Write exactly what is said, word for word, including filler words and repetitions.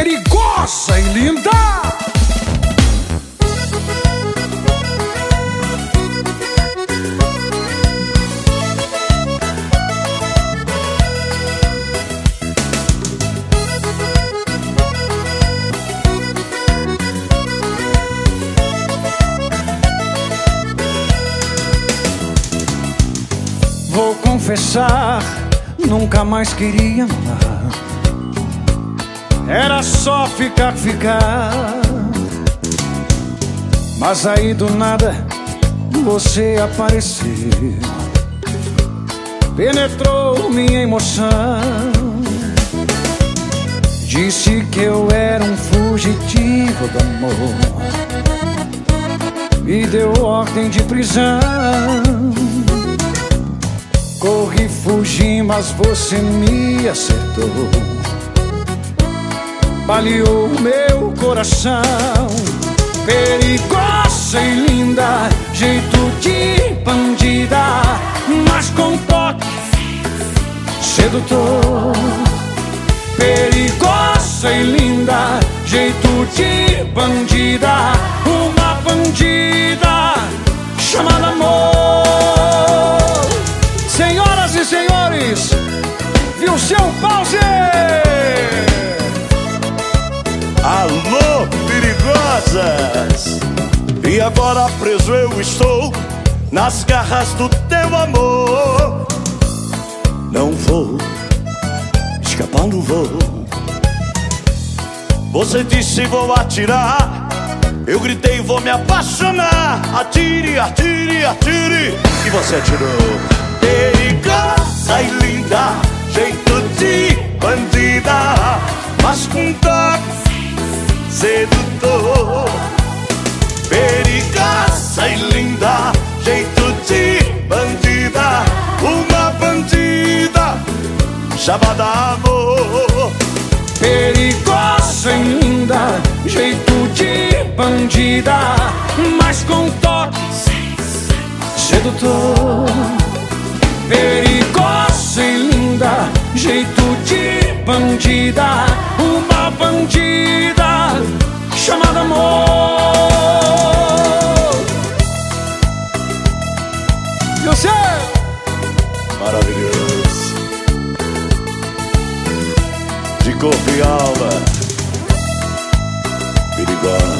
perigosa e linda. Vou confessar, nunca mais queria amar. Era só ficar, ficar. Mas aí do nada você apareceu, penetrou minha emoção. Disse que eu era um fugitivo do amor, me deu ordem de prisão. Corri, fugi, mas você me acertou, baleou meu coração. Perigosa e linda, jeito de bandida, mas com toque sedutor. Perigosa e linda, jeito de bandida, uma bandida chamada amor. Senhoras e senhores, viu seu pause! Alô, perigosas! E agora preso eu estou nas garras do teu amor. Não vou escapar, não vou. Você disse vou atirar, eu gritei vou me apaixonar. Atire, atire, atire, e você atirou. Perigosa e linda, jeito de bandida, mas com toque sedutor. Perigosa e linda, jeito de bandida, uma bandida chamada amor. Perigosa e linda, jeito de bandida, mas com toque sedutor. Perigosa e linda, jeito de bandida, uma bandida chamada amor. E você? Maravilhoso, de corpo e alma, perigosa.